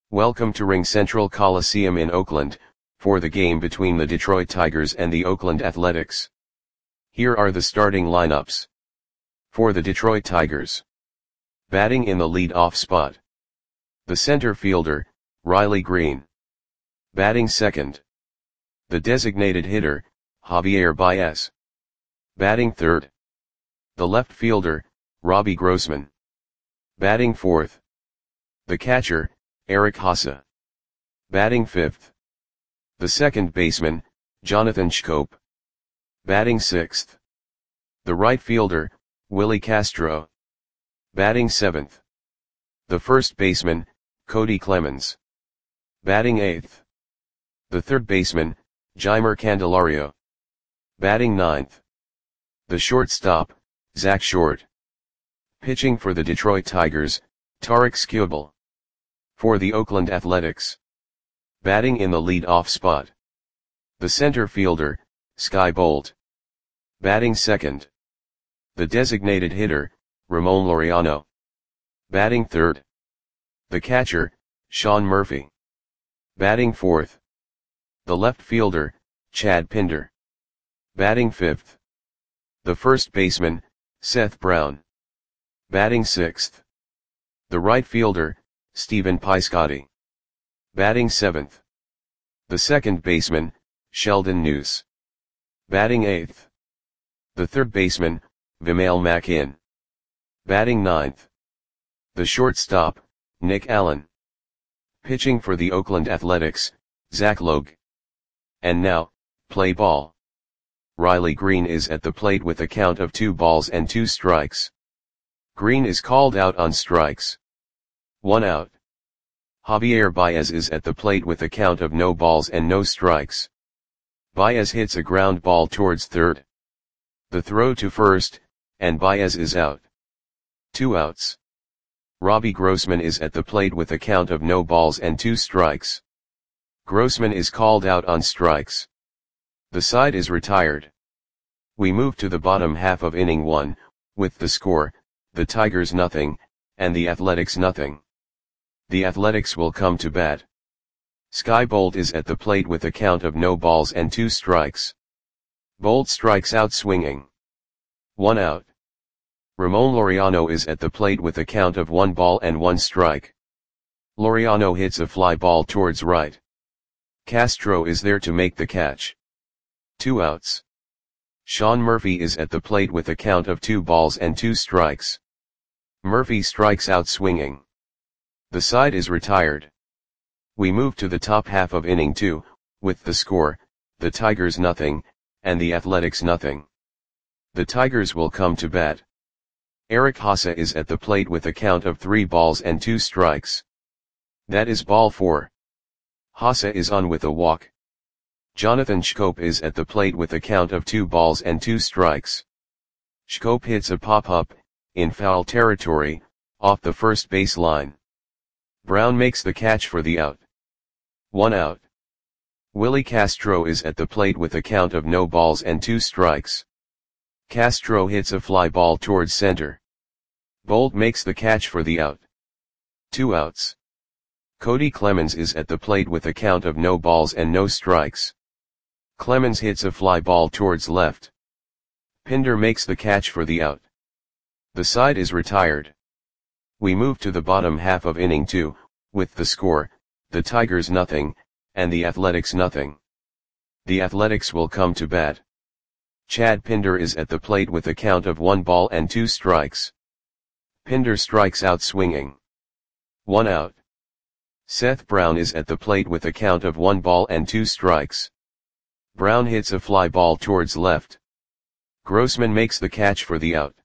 Welcome to RingCentral Coliseum in Oakland, for the game between the Detroit Tigers and the Oakland Athletics. Here are the starting lineups. For the Detroit Tigers. Batting in the lead-off spot. The center fielder, Riley Greene. Batting second. The designated hitter, Javier Baez. Batting third. The left fielder, Robbie Grossman. Batting fourth. The catcher, Eric Haase. Batting fifth. The second baseman, Jonathan Schoop. Batting sixth. The right fielder, Willie Castro. Batting seventh. The first baseman, Cody Clemens. Batting eighth. The third baseman, Jeimer Candelario. Batting ninth. The shortstop, Zach Short. Pitching for the Detroit Tigers, Tarik Skubal. For the Oakland Athletics. Batting in the lead-off spot. The center fielder, Skye Bolt. Batting second. The designated hitter, Ramon Laureano. Batting third. The catcher, Sean Murphy. Batting fourth. The left fielder, Chad Pinder. Batting fifth. The first baseman, Seth Brown. Batting sixth. The right fielder, Stephen Piscotty. Batting seventh. The second baseman, Sheldon Neuse. Batting eighth. The third baseman, Vimael Mackin. Batting ninth. The shortstop, Nick Allen. Pitching for the Oakland Athletics, Zach Logue. And now, play ball. Riley Greene is at the plate with a count of 2 balls and 2 strikes. Greene is called out on strikes. 1 out. Javier Baez is at the plate with a count of no balls and no strikes. Baez hits a ground ball towards third. The throw to first, and Baez is out. 2 outs. Robbie Grossman is at the plate with a count of no balls and 2 strikes. Grossman is called out on strikes. The side is retired. We move to the bottom half of inning 1, with the score, the Tigers nothing, and the Athletics nothing. The Athletics will come to bat. Skye Bolt is at the plate with a count of no balls and 2 strikes. Bolt strikes out swinging. 1 out. Ramon Laureano is at the plate with a count of 1 ball and 1 strike. Laureano hits a fly ball towards right. Castro is there to make the catch. 2 outs. Sean Murphy is at the plate with a count of 2 balls and 2 strikes. Murphy strikes out swinging. The side is retired. We move to the top half of inning 2, with the score, the Tigers nothing, and the Athletics nothing. The Tigers will come to bat. Eric Haase is at the plate with a count of 3 balls and 2 strikes. That is ball 4. Haase is on with a walk. Jonathan Schoop is at the plate with a count of 2 balls and 2 strikes. Schoop hits a pop-up, in foul territory, off the first base line. Brown makes the catch for the out. 1 out. Willie Castro is at the plate with a count of no balls and 2 strikes. Castro hits a fly ball towards center. Bolt makes the catch for the out. 2 outs. Cody Clemens is at the plate with a count of no balls and no strikes. Clemens hits a fly ball towards left. Pinder makes the catch for the out. The side is retired. We move to the bottom half of inning 2, with the score, the Tigers nothing, and the Athletics nothing. The Athletics will come to bat. Chad Pinder is at the plate with a count of 1 ball and 2 strikes. Pinder strikes out swinging. 1 out. Seth Brown is at the plate with a count of 1 ball and 2 strikes. Brown hits a fly ball towards left. Grossman makes the catch for the out.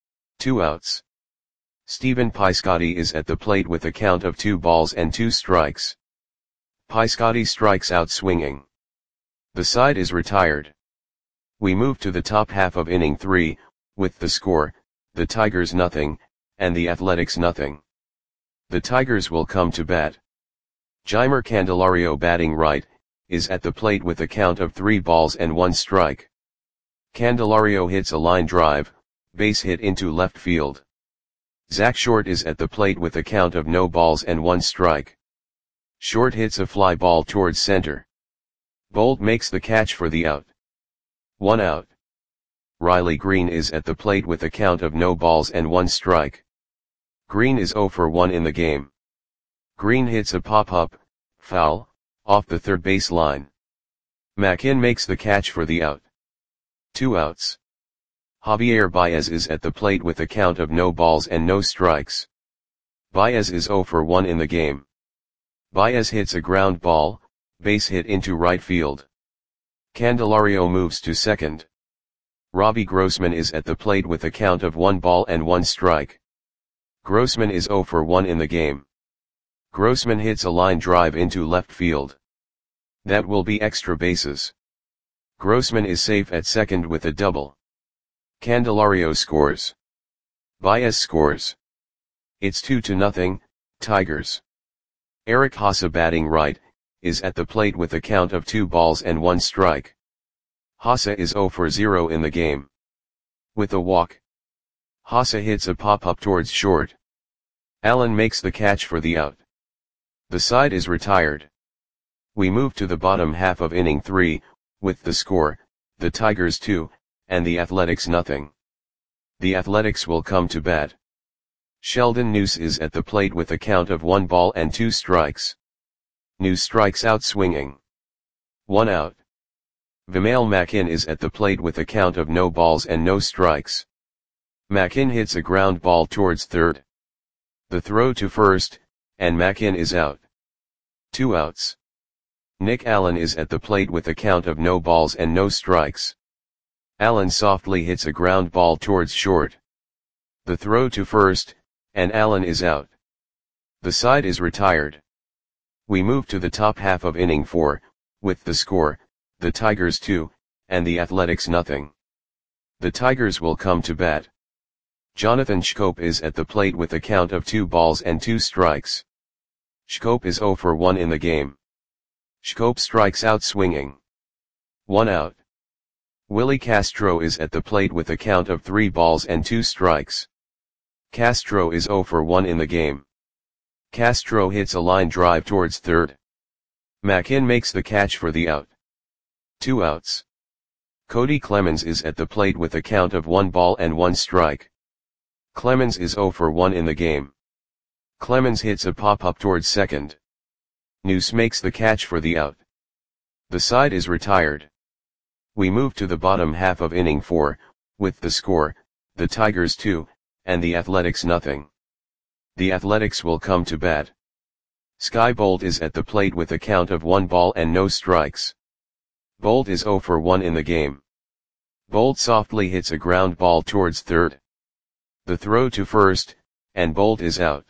2 outs. Stephen Piscotty is at the plate with a count of 2 balls and 2 strikes. Piscotty strikes out swinging. The side is retired. We move to the top half of inning 3, with the score, the Tigers nothing, and the Athletics nothing. The Tigers will come to bat. Jeimer Candelario batting right, is at the plate with a count of 3 balls and 1 strike. Candelario hits a line drive, base hit into left field. Zach Short is at the plate with a count of no balls and 1 strike. Short hits a fly ball towards center. Bolt makes the catch for the out. 1 out. Riley Green is at the plate with a count of no balls and 1 strike. Green is 0 for 1 in the game. Green hits a pop-up, foul, off the third base line. McKinn makes the catch for the out. 2 outs. Javier Baez is at the plate with a count of no balls and no strikes. Baez is 0 for 1 in the game. Baez hits a ground ball, base hit into right field. Candelario moves to second. Robbie Grossman is at the plate with a count of 1 ball and 1 strike. Grossman is 0 for 1 in the game. Grossman hits a line drive into left field. That will be extra bases. Grossman is safe at second with a double. Candelario scores. Baez scores. It's 2-0, Tigers. Eric Haase batting right, is at the plate with a count of 2 balls and 1 strike. Haase is 0 for 0 in the game. With a walk. Haase hits a pop-up towards short. Allen makes the catch for the out. The side is retired. We move to the bottom half of inning 3, with the score, the Tigers 2, and the Athletics nothing. The Athletics will come to bat. Sheldon Neuse is at the plate with a count of 1 ball and 2 strikes. Neuse strikes out swinging. 1 out. Vimael McKinn is at the plate with a count of no balls and no strikes. McKinn hits a ground ball towards third. The throw to first, and McKinn is out. 2 outs. Nick Allen is at the plate with a count of no balls and no strikes. Allen softly hits a ground ball towards short. The throw to first, and Allen is out. The side is retired. We move to the top half of inning 4, with the score, the Tigers 2, and the Athletics nothing. The Tigers will come to bat. Jonathan Schoop is at the plate with a count of 2 balls and 2 strikes. Schoop is 0 for 1 in the game. Schoop strikes out swinging. 1 out. Willie Castro is at the plate with a count of 3 balls and 2 strikes. Castro is 0 for 1 in the game. Castro hits a line drive towards third. McKinn makes the catch for the out. 2 outs. Cody Clemens is at the plate with a count of 1 ball and 1 strike. Clemens is 0 for 1 in the game. Clemens hits a pop-up towards second. Neuse makes the catch for the out. The side is retired. We move to the bottom half of inning 4, with the score, the Tigers 2, and the Athletics nothing. The Athletics will come to bat. Skye Bolt is at the plate with a count of 1 ball and no strikes. Bolt is 0 for 1 in the game. Bolt softly hits a ground ball towards third. The throw to first, and Bolt is out.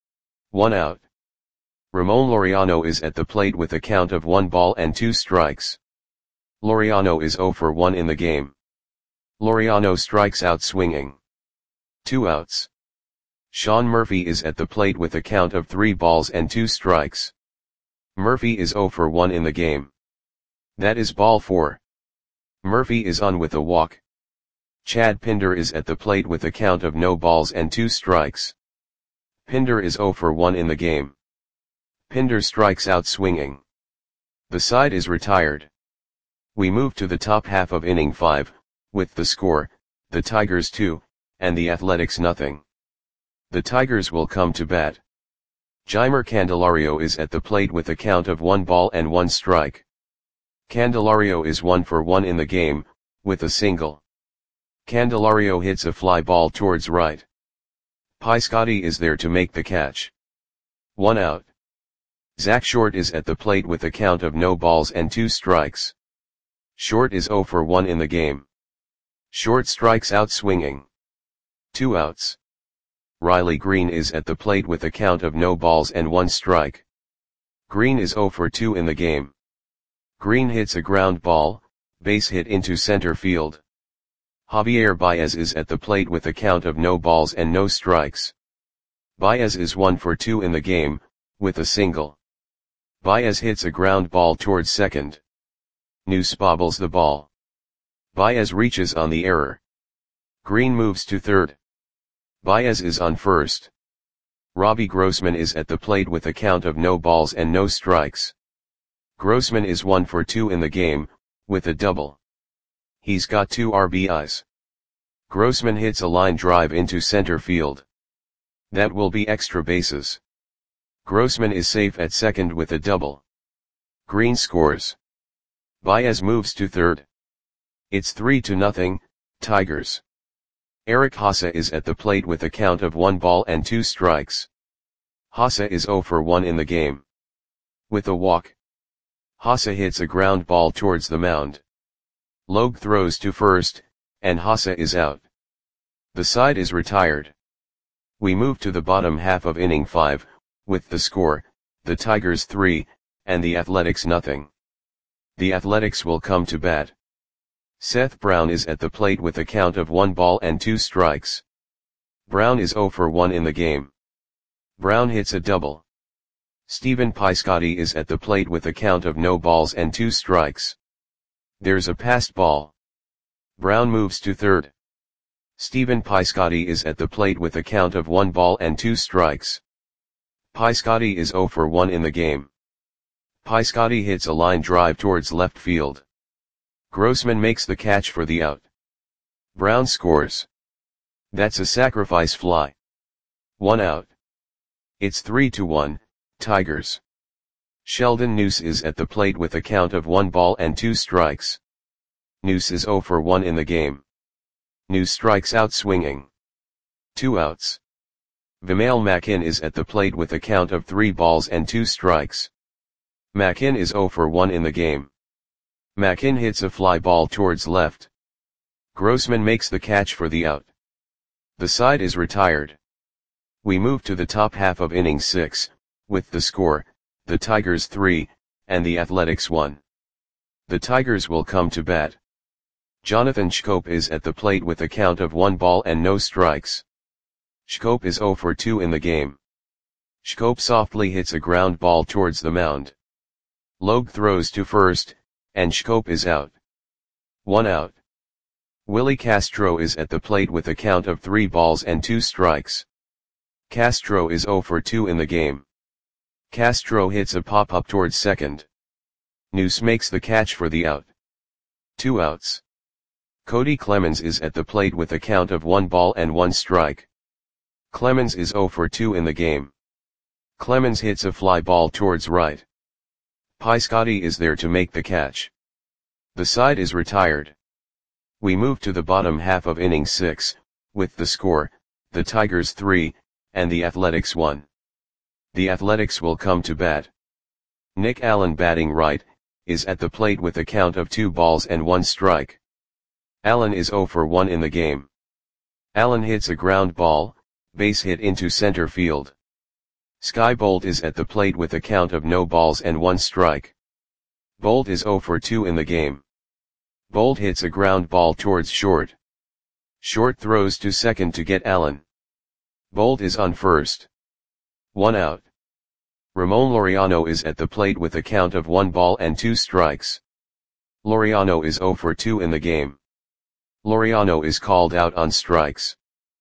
1 out. Ramon Laureano is at the plate with a count of 1 ball and 2 strikes. Laureano is 0 for 1 in the game. Laureano strikes out swinging. 2 outs. Sean Murphy is at the plate with a count of 3 balls and 2 strikes. Murphy is 0 for 1 in the game. That is ball 4. Murphy is on with a walk. Chad Pinder is at the plate with a count of no balls and 2 strikes. Pinder is 0 for 1 in the game. Pinder strikes out swinging. The side is retired. We move to the top half of inning 5, with the score, the Tigers 2, and the Athletics nothing. The Tigers will come to bat. Jeimer Candelario is at the plate with a count of 1 ball and 1 strike. Candelario is 1 for 1 in the game, with a single. Candelario hits a fly ball towards right. Piscotty is there to make the catch. 1 out. Zach Short is at the plate with a count of no balls and 2 strikes. Short is 0 for 1 in the game. Short strikes out swinging. 2 outs. Riley Green is at the plate with a count of no balls and 1 strike. Green is 0 for 2 in the game. Green hits a ground ball, base hit into center field. Javier Baez is at the plate with a count of no balls and no strikes. Baez is 1 for 2 in the game, with a single. Baez hits a ground ball towards second. Neuse bobbles the ball. Baez reaches on the error. Green moves to third. Baez is on first. Robbie Grossman is at the plate with a count of no balls and no strikes. Grossman is 1 for 2 in the game, with a double. He's got 2 RBIs. Grossman hits a line drive into center field. That will be extra bases. Grossman is safe at second with a double. Green scores. Baez moves to third. It's 3-0, Tigers. Eric Haase is at the plate with a count of 1 ball and 2 strikes. Haase is 0 for 1 in the game. With a walk. Haase hits a ground ball towards the mound. Logue throws to first, and Haase is out. The side is retired. We move to the bottom half of inning 5, with the score, the Tigers 3, and the Athletics 0. The Athletics will come to bat. Seth Brown is at the plate with a count of 1 ball and 2 strikes. Brown is 0 for 1 in the game. Brown hits a double. Stephen Piscotty is at the plate with a count of no balls and 2 strikes. There's a passed ball. Brown moves to third. Stephen Piscotty is at the plate with a count of 1 ball and 2 strikes. Piscotty is 0 for 1 in the game. Piscotty hits a line drive towards left field. Grossman makes the catch for the out. Brown scores. That's a sacrifice fly. 1 out. It's 3-1, Tigers. Sheldon Neuse is at the plate with a count of 1 ball and 2 strikes. Neuse is 0 for 1 in the game. Neuse strikes out swinging. 2 outs. Vimael Mackin is at the plate with a count of 3 balls and 2 strikes. Mackin is 0 for 1 in the game. Mackin hits a fly ball towards left. Grossman makes the catch for the out. The side is retired. We move to the top half of inning 6, with the score, the Tigers 3, and the Athletics 1. The Tigers will come to bat. Jonathan Schoop is at the plate with a count of 1 ball and no strikes. Schoop is 0 for 2 in the game. Schoop softly hits a ground ball towards the mound. Logue throws to first, and Schoop is out. 1 out. Willie Castro is at the plate with a count of 3 balls and 2 strikes. Castro is 0 for 2 in the game. Castro hits a pop-up towards second. Neuse makes the catch for the out. 2 outs. Cody Clemens is at the plate with a count of 1 ball and 1 strike. Clemens is 0 for 2 in the game. Clemens hits a fly ball towards right. Piscotty is there to make the catch. The side is retired. We move to the bottom half of inning 6, with the score, the Tigers 3, and the Athletics 1. The Athletics will come to bat. Nick Allen batting right, is at the plate with a count of 2 balls and 1 strike. Allen is 0 for 1 in the game. Allen hits a ground ball, base hit into center field. Skye Bolt is at the plate with a count of no balls and 1 strike. Bolt is 0 for 2 in the game. Bolt hits a ground ball towards short. Short throws to second to get Allen. Bolt is on first. 1 out. Ramon Laureano is at the plate with a count of 1 ball and 2 strikes. Laureano is 0 for 2 in the game. Laureano is called out on strikes.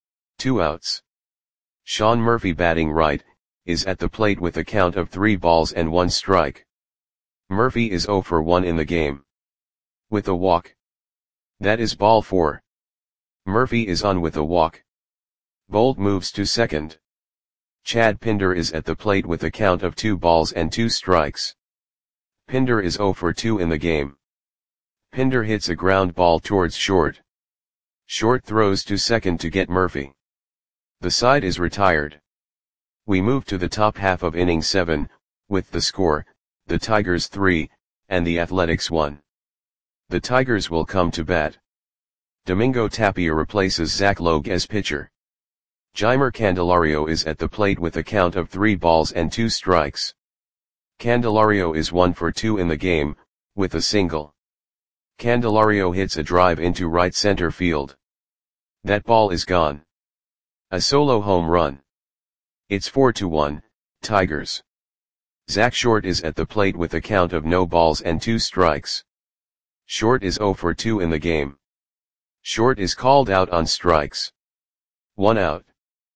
2 outs. Sean Murphy batting right, is at the plate with a count of 3 balls and 1 strike. Murphy is 0 for 1 in the game. With a walk. That is ball 4. Murphy is on with a walk. Bolt moves to second. Chad Pinder is at the plate with a count of 2 balls and 2 strikes. Pinder is 0 for 2 in the game. Pinder hits a ground ball towards short. Short throws to second to get Murphy. The side is retired. We move to the top half of inning 7, with the score, the Tigers 3, and the Athletics 1. The Tigers will come to bat. Domingo Tapia replaces Zach Logue as pitcher. Jeimer Candelario is at the plate with a count of 3 balls and 2 strikes. Candelario is 1 for 2 in the game, with a single. Candelario hits a drive into right center field. That ball is gone. A solo home run. It's 4-1, Tigers. Zach Short is at the plate with a count of no balls and 2 strikes. Short is 0 for 2 in the game. Short is called out on strikes. 1 out.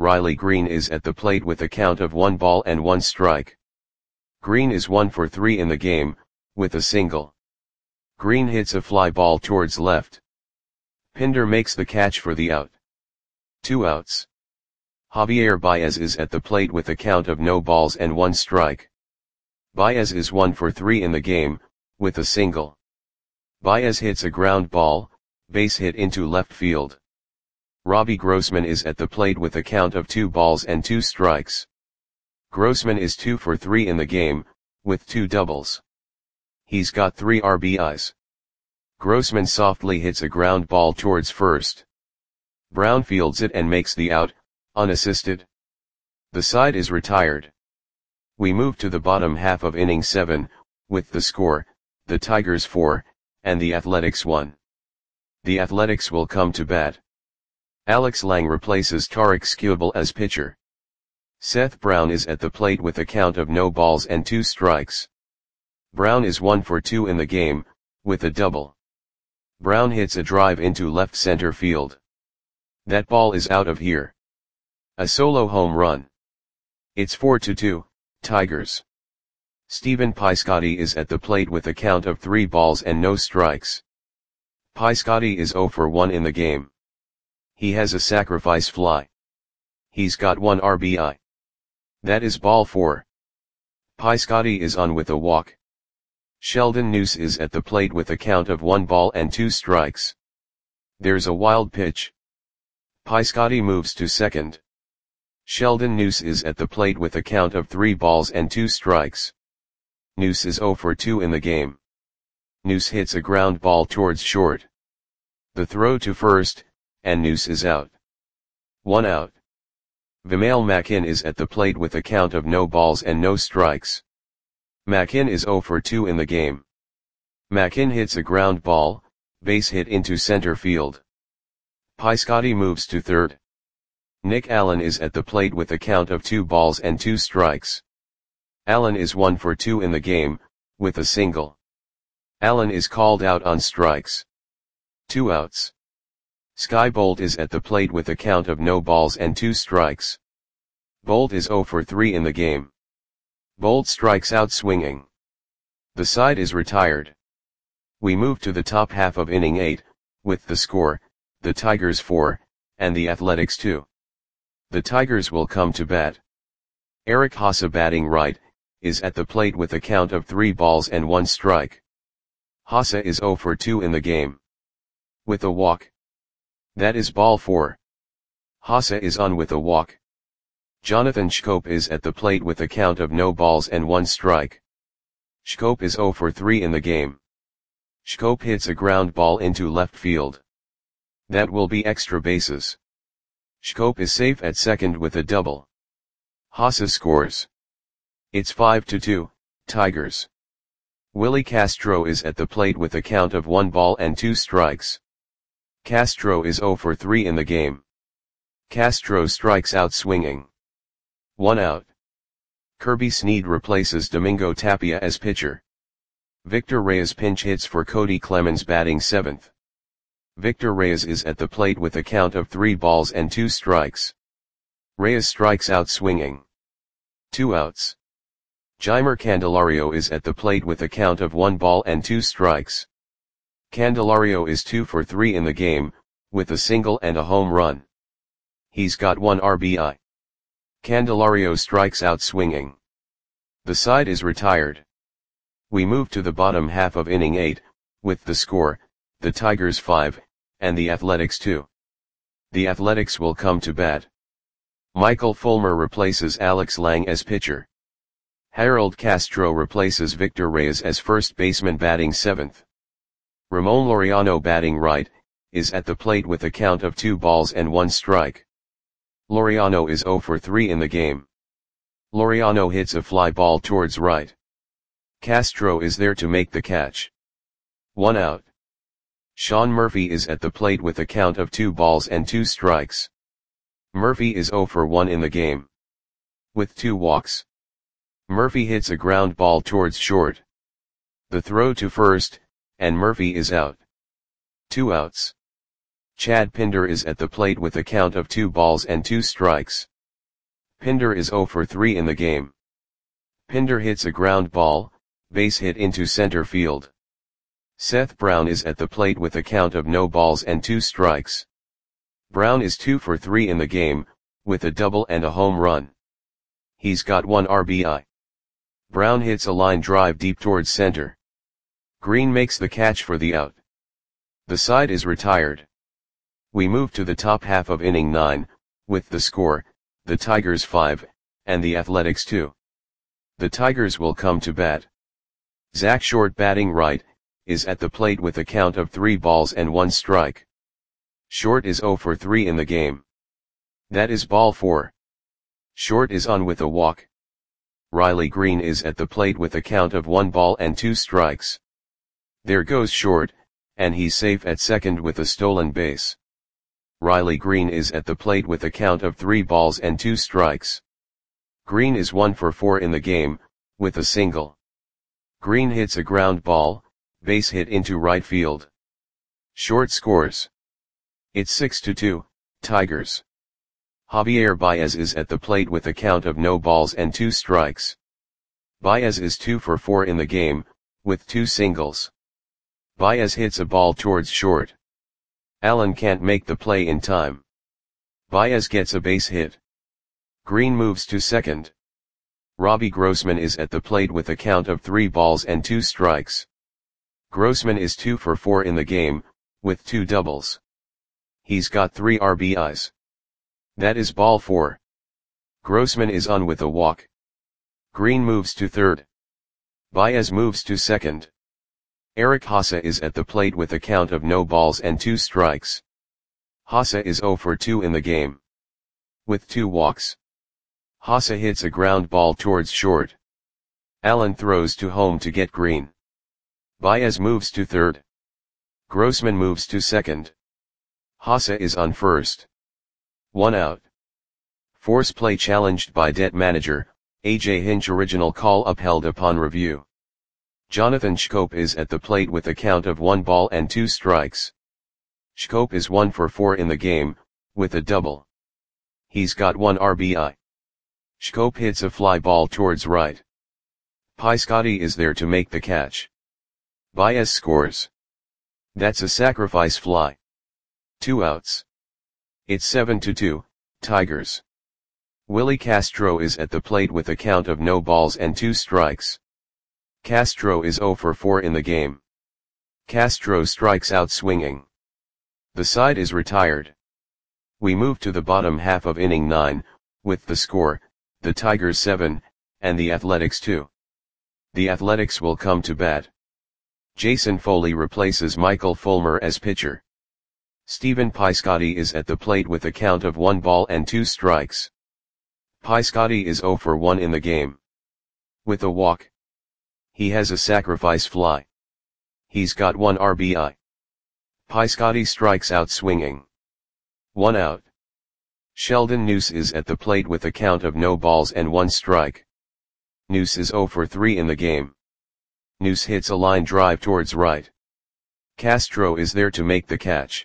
Riley Green is at the plate with a count of 1 ball and 1 strike. Green is 1 for 3 in the game, with a single. Green hits a fly ball towards left. Pinder makes the catch for the out. 2 outs. Javier Baez is at the plate with a count of no balls and 1 strike. Baez is 1 for 3 in the game, with a single. Baez hits a ground ball, base hit into left field. Robbie Grossman is at the plate with a count of 2 balls and 2 strikes. Grossman is 2 for 3 in the game, with 2 doubles. He's got 3 RBIs. Grossman softly hits a ground ball towards first. Brown fields it and makes the out, unassisted. The side is retired. We move to the bottom half of inning 7, with the score, the Tigers 4, and the Athletics 1. The Athletics will come to bat. Alex Lang replaces Tarik Skubal as pitcher. Seth Brown is at the plate with a count of no balls and 2 strikes. Brown is 1 for 2 in the game, with a double. Brown hits a drive into left center field. That ball is out of here. A solo home run. It's 4-2, Tigers. Stephen Piscotty is at the plate with a count of 3 balls and no strikes. Piscotty is 0 for 1 in the game. He has a sacrifice fly. He's got 1 RBI. That is ball 4. Piscotty is on with a walk. Sheldon Neuse is at the plate with a count of 1 ball and 2 strikes. There's a wild pitch. Piscotty moves to second. Sheldon Neuse is at the plate with a count of 3 balls and 2 strikes. Neuse is 0 for 2 in the game. Neuse hits a ground ball towards short. The throw to first, and Neuse is out. 1 out. Vimael Mackin is at the plate with a count of no balls and no strikes. Mackin is 0 for 2 in the game. Mackin hits a ground ball, base hit into center field. Piscotty moves to third. Nick Allen is at the plate with a count of 2 balls and 2 strikes. Allen is 1 for 2 in the game, with a single. Allen is called out on strikes. 2 outs. Skye Bolt is at the plate with a count of no balls and 2 strikes. Bolt is 0 for 3 in the game. Bolt strikes out swinging. The side is retired. We move to the top half of inning 8, with the score, the Tigers 4, and the Athletics 2. The Tigers will come to bat. Eric Haase batting right, is at the plate with a count of 3 balls and 1 strike. Haase is 0 for 2 in the game. With a walk. That is ball 4. Haase is on with a walk. Jonathan Schoop is at the plate with a count of no balls and 1 strike. Schoop is 0 for 3 in the game. Schoop hits a ground ball into left field. That will be extra bases. Schoop is safe at second with a double. Haase scores. It's 5-2, Tigers. Willie Castro is at the plate with a count of 1 ball and 2 strikes. Castro is 0 for 3 in the game. Castro strikes out swinging. 1 out. Kirby Snead replaces Domingo Tapia as pitcher. Victor Reyes pinch hits for Cody Clemens batting 7th. Victor Reyes is at the plate with a count of 3 balls and 2 strikes. Reyes strikes out swinging. 2 outs. Jeimer Candelario is at the plate with a count of 1 ball and 2 strikes. Candelario is 2 for 3 in the game, with a single and a home run. He's got 1 RBI. Candelario strikes out swinging. The side is retired. We move to the bottom half of inning 8, with the score, the Tigers 5, and the Athletics 2. The Athletics will come to bat. Michael Fulmer replaces Alex Lang as pitcher. Harold Castro replaces Victor Reyes as first baseman batting 7th. Ramon Laureano batting right, is at the plate with a count of 2 balls and 1 strike. Laureano is 0 for 3 in the game. Laureano hits a fly ball towards right. Castro is there to make the catch. 1 out. Sean Murphy is at the plate with a count of 2 balls and 2 strikes. Murphy is 0 for 1 in the game. With 2 walks. Murphy hits a ground ball towards short. The throw to first, and Murphy is out. 2 outs. Chad Pinder is at the plate with a count of 2 balls and 2 strikes. Pinder is 0 for 3 in the game. Pinder hits a ground ball, base hit into center field. Seth Brown is at the plate with a count of no balls and 2 strikes. Brown is 2 for 3 in the game, with a double and a home run. He's got 1 RBI. Brown hits a line drive deep towards center. Green makes the catch for the out. The side is retired. We move to the top half of inning 9, with the score, the Tigers 5, and the Athletics 2. The Tigers will come to bat. Zach Short, batting right, is at the plate with a count of 3 balls and 1 strike. Short is 0 for 3 in the game. That is ball 4. Short is on with a walk. Riley Green is at the plate with a count of 1 ball and 2 strikes. There goes Short, and he's safe at second with a stolen base. Riley Green is at the plate with a count of 3 balls and 2 strikes. Green is 1 for 4 in the game, with a single. Green hits a ground ball, base hit into right field. Short scores. It's 6-2, Tigers. Javier Baez is at the plate with a count of no balls and 2 strikes. Baez is 2 for 4 in the game, with 2 singles. Baez hits a ball towards short. Allen can't make the play in time. Baez gets a base hit. Green moves to second. Robbie Grossman is at the plate with a count of 3 balls and 2 strikes. Grossman is 2 for 4 in the game, with 2 doubles. He's got 3 RBIs. That is ball 4. Grossman is on with a walk. Green moves to third. Baez moves to second. Eric Haase is at the plate with a count of no balls and 2 strikes. Haase is 0 for 2 in the game. With 2 walks. Haase hits a ground ball towards short. Allen throws to home to get Green. Baez moves to third. Grossman moves to second. Haase is on first. 1 out. Force play challenged by debt manager, AJ Hinch, original call upheld upon review. Jonathan Schoop is at the plate with a count of 1 ball and 2 strikes. Schoop is 1 for 4 in the game, with a double. He's got 1 RBI. Schoop hits a fly ball towards right. Piscotty is there to make the catch. Baez scores. That's a sacrifice fly. 2 outs. It's 7-2, Tigers. Willie Castro is at the plate with a count of no balls and 2 strikes. Castro is 0 for 4 in the game. Castro strikes out swinging. The side is retired. We move to the bottom half of inning 9, with the score, the Tigers 7, and the Athletics 2. The Athletics will come to bat. Jason Foley replaces Michael Fulmer as pitcher. Stephen Piscotty is at the plate with a count of 1 ball and 2 strikes. Piscotty is 0 for 1 in the game. With a walk. He has a sacrifice fly. He's got 1 RBI. Piscotty strikes out swinging. 1 out. Sheldon Neuse is at the plate with a count of no balls and 1 strike. Neuse is 0 for 3 in the game. Neuse hits a line drive towards right. Castro is there to make the catch.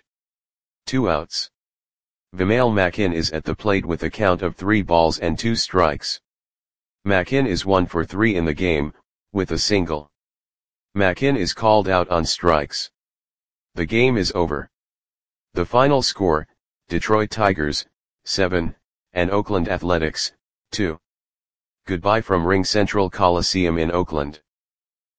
2 outs. Vimael Mackin is at the plate with a count of 3 balls and 2 strikes. Mackin is 1 for 3 in the game, with a single. Mackin is called out on strikes. The game is over. The final score, Detroit Tigers, 7, and Oakland Athletics, 2. Goodbye from RingCentral Coliseum in Oakland.